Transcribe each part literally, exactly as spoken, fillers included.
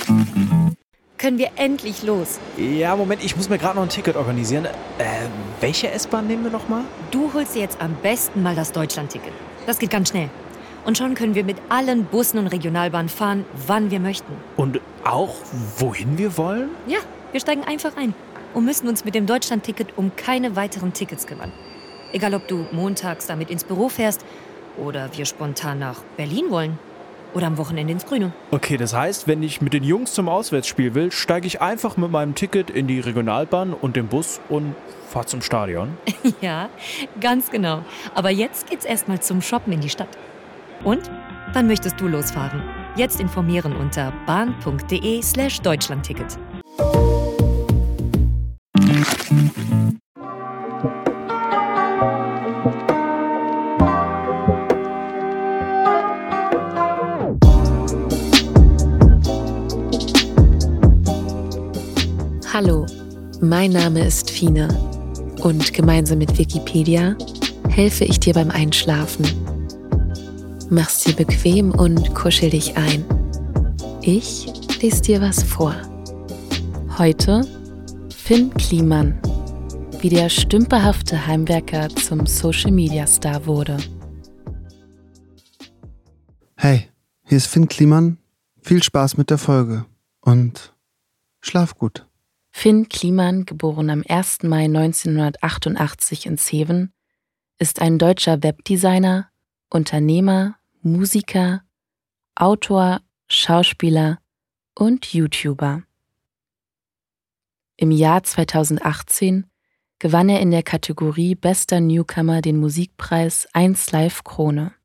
Können wir endlich los? Ja, Moment, ich muss mir gerade noch ein Ticket organisieren. Äh, welche S-Bahn nehmen wir nochmal? Du holst dir jetzt am besten mal das Deutschland-Ticket. Das geht ganz schnell. Und schon können wir mit allen Bussen und Regionalbahnen fahren, wann wir möchten. Und auch, wohin wir wollen? Ja, wir steigen einfach ein und müssen uns mit dem Deutschland-Ticket um keine weiteren Tickets kümmern. Egal, ob du montags damit ins Büro fährst oder wir spontan nach Berlin wollen. Oder am Wochenende ins Grüne. Okay, das heißt, wenn ich mit den Jungs zum Auswärtsspiel will, steige ich einfach mit meinem Ticket in die Regionalbahn und den Bus und fahre zum Stadion. Ja, ganz genau. Aber jetzt geht's erstmal zum Shoppen in die Stadt. Und? Wann möchtest du losfahren? Jetzt informieren unter bahn.de slash Deutschlandticket. Hallo, mein Name ist Fine und gemeinsam mit Wikipedia helfe ich dir beim Einschlafen. Mach's dir bequem und kuschel dich ein. Ich lese dir was vor. Heute Finn Kliman, wie der stümperhafte Heimwerker zum Social-Media-Star wurde. Hey, hier ist Finn Kliman. Viel Spaß mit der Folge und schlaf gut. Finn Kliman, geboren am ersten Mai neunzehnhundertachtundachtzig in Zeven, ist ein deutscher Webdesigner, Unternehmer, Musiker, Autor, Schauspieler und YouTuber. Im Jahr zweitausendachtzehn gewann er in der Kategorie Bester Newcomer den Musikpreis eins Live Krone.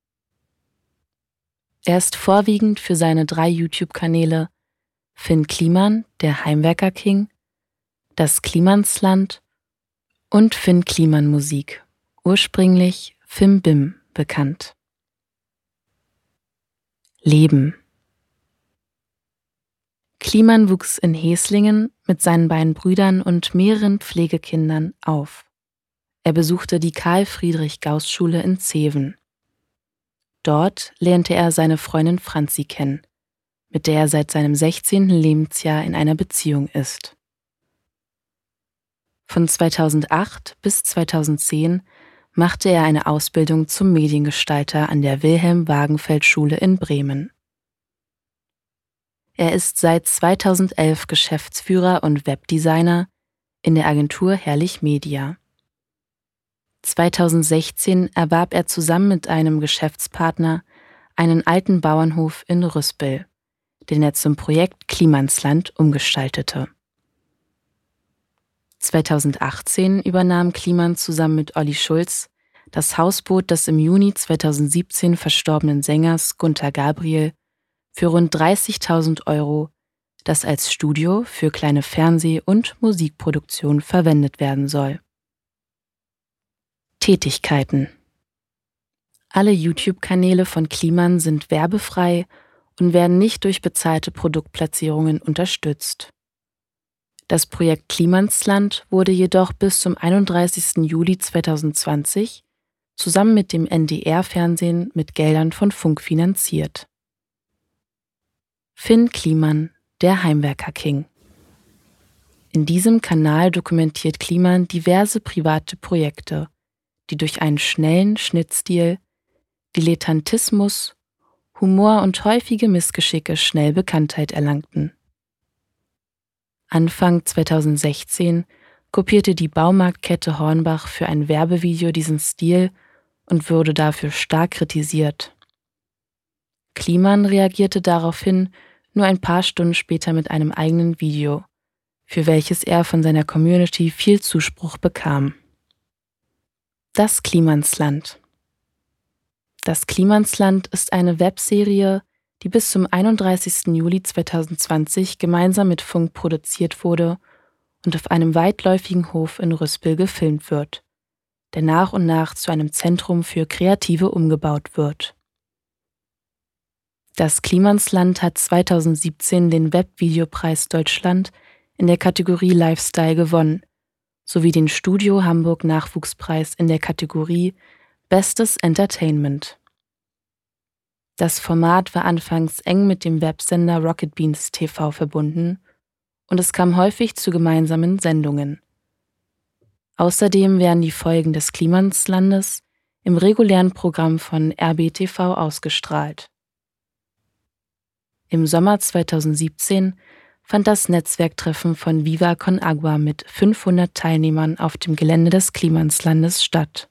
Er ist vorwiegend für seine drei YouTube-Kanäle Finn Kliman, der Heimwerker King, das Klimansland und Finn Kliman Musik, ursprünglich Fim Bim, bekannt. Leben. Kliman wuchs in Heslingen mit seinen beiden Brüdern und mehreren Pflegekindern auf. Er besuchte die Karl-Friedrich-Gauß-Schule in Zeven. Dort lernte er seine Freundin Franzi kennen, mit der er seit seinem sechzehnten Lebensjahr in einer Beziehung ist. Von zweitausendacht bis zweitausendzehn machte er eine Ausbildung zum Mediengestalter an der Wilhelm-Wagenfeld-Schule in Bremen. Er ist seit zweitausendelf Geschäftsführer und Webdesigner in der Agentur Herrlich Media. zweitausendsechzehn erwarb er zusammen mit einem Geschäftspartner einen alten Bauernhof in Rüspel, den er zum Projekt Klimansland umgestaltete. zweitausendachtzehn übernahm Kliman zusammen mit Olli Schulz das Hausboot des im Juni zweitausendsiebzehn verstorbenen Sängers Gunter Gabriel für rund dreißigtausend Euro, das als Studio für kleine Fernseh- und Musikproduktion verwendet werden soll. Tätigkeiten. Alle YouTube-Kanäle von Kliman sind werbefrei und werden nicht durch bezahlte Produktplatzierungen unterstützt. Das Projekt Klimansland wurde jedoch bis zum einunddreißigsten Juli zweitausendzwanzig zusammen mit dem N D R-Fernsehen mit Geldern von Funk finanziert. Finn Kliman, der Heimwerker King. In diesem Kanal dokumentiert Kliman diverse private Projekte, die durch einen schnellen Schnittstil, Dilettantismus, Humor und häufige Missgeschicke schnell Bekanntheit erlangten. Anfang zweitausendsechzehn kopierte die Baumarktkette Hornbach für ein Werbevideo diesen Stil und wurde dafür stark kritisiert. Kliman reagierte daraufhin nur ein paar Stunden später mit einem eigenen Video, für welches er von seiner Community viel Zuspruch bekam. Das Klimansland. Das Klimansland ist eine Webserie, die bis zum einunddreißigsten Juli zweitausendzwanzig gemeinsam mit Funk produziert wurde und auf einem weitläufigen Hof in Rüspel gefilmt wird, der nach und nach zu einem Zentrum für Kreative umgebaut wird. Das Klimansland hat zweitausendsiebzehn den Webvideopreis Deutschland in der Kategorie Lifestyle gewonnen, sowie den Studio Hamburg Nachwuchspreis in der Kategorie Bestes Entertainment. Das Format war anfangs eng mit dem Websender Rocket Beans T V verbunden und es kam häufig zu gemeinsamen Sendungen. Außerdem werden die Folgen des Klimanslandes im regulären Programm von R B T V ausgestrahlt. Im Sommer zweitausendsiebzehn fand das Netzwerktreffen von Viva Con Agua mit fünfhundert Teilnehmern auf dem Gelände des Klimanslandes statt.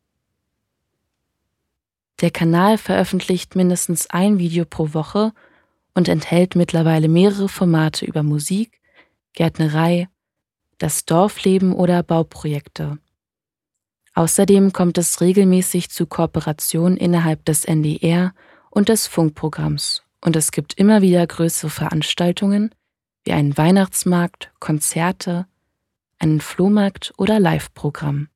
Der Kanal veröffentlicht mindestens ein Video pro Woche und enthält mittlerweile mehrere Formate über Musik, Gärtnerei, das Dorfleben oder Bauprojekte. Außerdem kommt es regelmäßig zu Kooperationen innerhalb des N D R und des Funkprogramms und es gibt immer wieder größere Veranstaltungen wie einen Weihnachtsmarkt, Konzerte, einen Flohmarkt oder Live-Programm.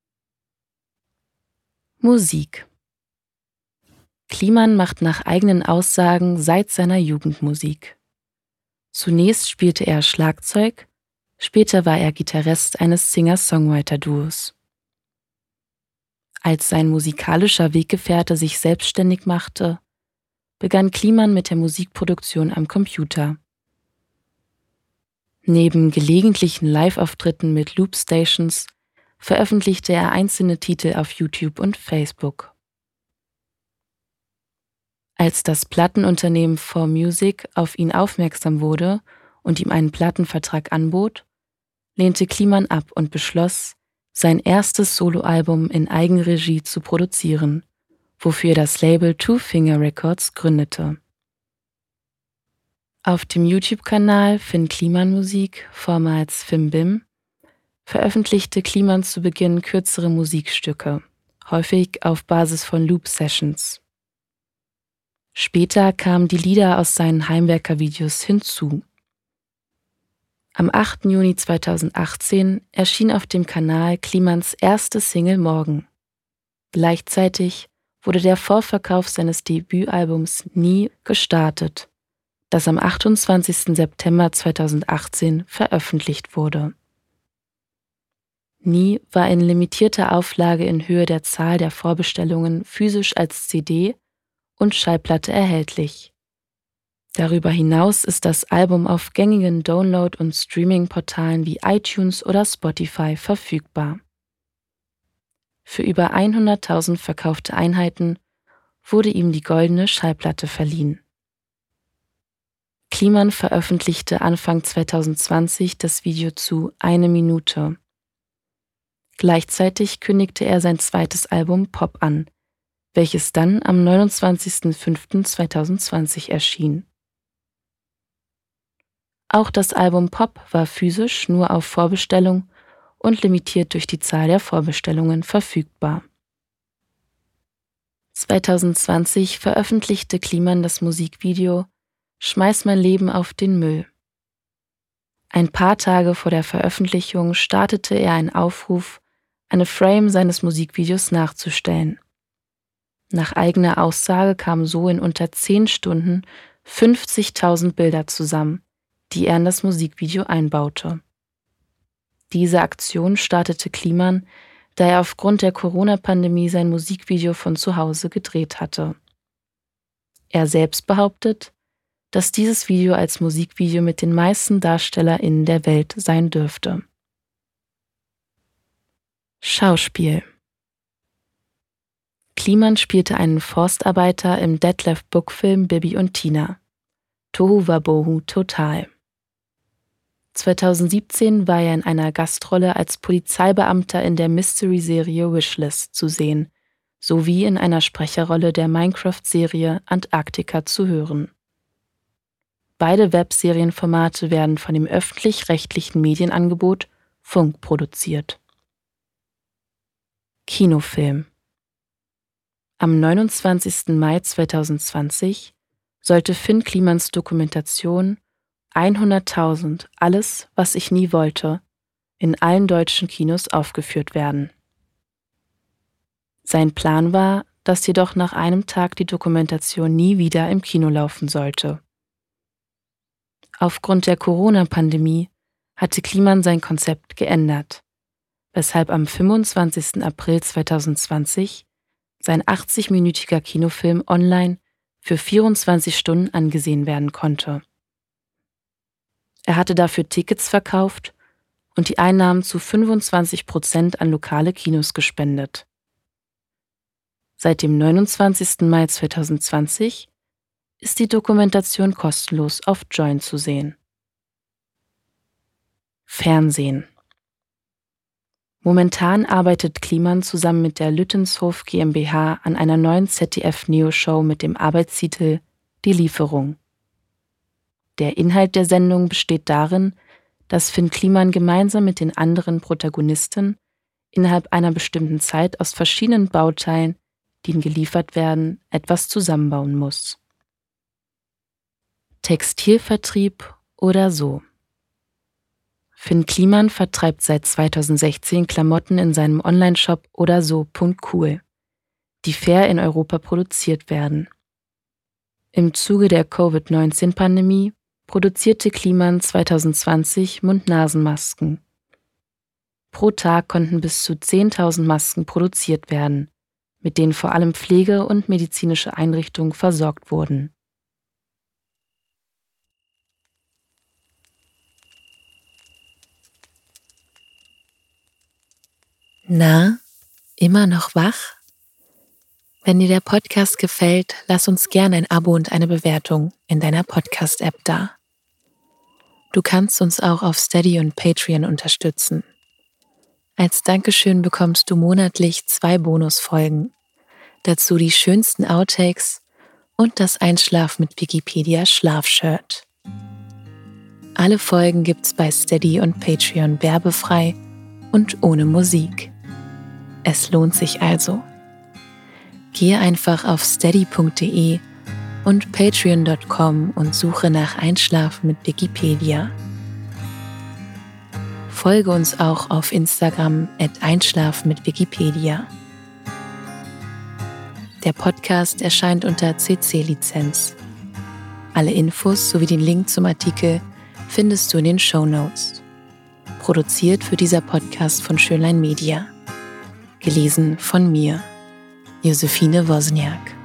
Musik. Kliman macht nach eigenen Aussagen seit seiner Jugend Musik. Zunächst spielte er Schlagzeug, später war er Gitarrist eines Singer-Songwriter-Duos. Als sein musikalischer Weggefährte sich selbstständig machte, begann Kliman mit der Musikproduktion am Computer. Neben gelegentlichen Live-Auftritten mit Loop-Stations veröffentlichte er einzelne Titel auf YouTube und Facebook. Als das Plattenunternehmen four Music auf ihn aufmerksam wurde und ihm einen Plattenvertrag anbot, lehnte Kliman ab und beschloss, sein erstes Soloalbum in Eigenregie zu produzieren, wofür er das Label Two Finger Records gründete. Auf dem YouTube-Kanal Finn Kliman Musik, vormals Fimbim, veröffentlichte Kliman zu Beginn kürzere Musikstücke, häufig auf Basis von Loop-Sessions. Später kamen die Lieder aus seinen Heimwerker-Videos hinzu. Am achten Juni zweitausendachtzehn erschien auf dem Kanal Klimans erste Single Morgen. Gleichzeitig wurde der Vorverkauf seines Debütalbums Nie gestartet, das am achtundzwanzigsten September zweitausendachtzehn veröffentlicht wurde. Nie war in limitierter Auflage in Höhe der Zahl der Vorbestellungen physisch als C D und Schallplatte erhältlich. Darüber hinaus ist das Album auf gängigen Download- und Streaming-Portalen wie iTunes oder Spotify verfügbar. Für über hunderttausend verkaufte Einheiten wurde ihm die goldene Schallplatte verliehen. Kliman veröffentlichte Anfang zweitausendzwanzig das Video zu Eine Minute. Gleichzeitig kündigte er sein zweites Album Pop an, welches dann am neunundzwanzigsten fünften zweitausendzwanzig erschien. Auch das Album Pop war physisch nur auf Vorbestellung und limitiert durch die Zahl der Vorbestellungen verfügbar. zweitausendzwanzig veröffentlichte Kliman das Musikvideo Schmeiß mein Leben auf den Müll. Ein paar Tage vor der Veröffentlichung startete er einen Aufruf, eine Frame seines Musikvideos nachzustellen. Nach eigener Aussage kamen so in unter zehn Stunden fünfzigtausend Bilder zusammen, die er in das Musikvideo einbaute. Diese Aktion startete Kliman, da er aufgrund der Corona-Pandemie sein Musikvideo von zu Hause gedreht hatte. Er selbst behauptet, dass dieses Video als Musikvideo mit den meisten DarstellerInnen der Welt sein dürfte. Schauspiel. Kliman spielte einen Forstarbeiter im Detlef Buck-Film Bibi und Tina. Tohu Wabohu total. zweitausendsiebzehn war er in einer Gastrolle als Polizeibeamter in der Mystery-Serie Wishlist zu sehen, sowie in einer Sprecherrolle der Minecraft-Serie Antarktika zu hören. Beide Webserienformate werden von dem öffentlich-rechtlichen Medienangebot Funk produziert. Kinofilm. Am neunundzwanzigsten Mai zweitausendzwanzig sollte Finn Klimans Dokumentation hunderttausend – Alles, was ich nie wollte, in allen deutschen Kinos aufgeführt werden. Sein Plan war, dass jedoch nach einem Tag die Dokumentation nie wieder im Kino laufen sollte. Aufgrund der Corona-Pandemie hatte Kliman sein Konzept geändert, weshalb am fünfundzwanzigsten April zweitausendzwanzig sein achtzigminütiger Kinofilm online für vierundzwanzig Stunden angesehen werden konnte. Er hatte dafür Tickets verkauft und die Einnahmen zu fünfundzwanzig Prozent an lokale Kinos gespendet. Seit dem neunundzwanzigsten Mai zweitausendzwanzig ist die Dokumentation kostenlos auf Joyn zu sehen. Fernsehen. Momentan arbeitet Kliman zusammen mit der Lüttenshof GmbH an einer neuen Z D F-Neo-Show mit dem Arbeitstitel Die Lieferung. Der Inhalt der Sendung besteht darin, dass Finn Kliman gemeinsam mit den anderen Protagonisten innerhalb einer bestimmten Zeit aus verschiedenen Bauteilen, die ihnen geliefert werden, etwas zusammenbauen muss. Textilvertrieb oder so. Finn Kliman vertreibt seit zweitausendsechzehn Klamotten in seinem Onlineshop oder so punkt cool, die fair in Europa produziert werden. Im Zuge der Covid neunzehn Pandemie produzierte Kliman zweitausendzwanzig Mund-Nasen-Masken. Pro Tag konnten bis zu zehntausend Masken produziert werden, mit denen vor allem Pflege- und medizinische Einrichtungen versorgt wurden. Na, immer noch wach? Wenn dir der Podcast gefällt, lass uns gerne ein Abo und eine Bewertung in deiner Podcast-App da. Du kannst uns auch auf Steady und Patreon unterstützen. Als Dankeschön bekommst du monatlich zwei Bonusfolgen, dazu die schönsten Outtakes und das Einschlaf mit Wikipedia Schlafshirt. Alle Folgen gibt's bei Steady und Patreon werbefrei und ohne Musik. Es lohnt sich also. Gehe einfach auf steady punkt de und patreon punkt com und suche nach Einschlafen mit Wikipedia. Folge uns auch auf Instagram at einschlafen mit Wikipedia. Der Podcast erscheint unter C C-Lizenz. Alle Infos sowie den Link zum Artikel findest du in den Shownotes. Produziert für dieser Podcast von Schönlein Media. Gelesen von mir, Josephine Wozniak.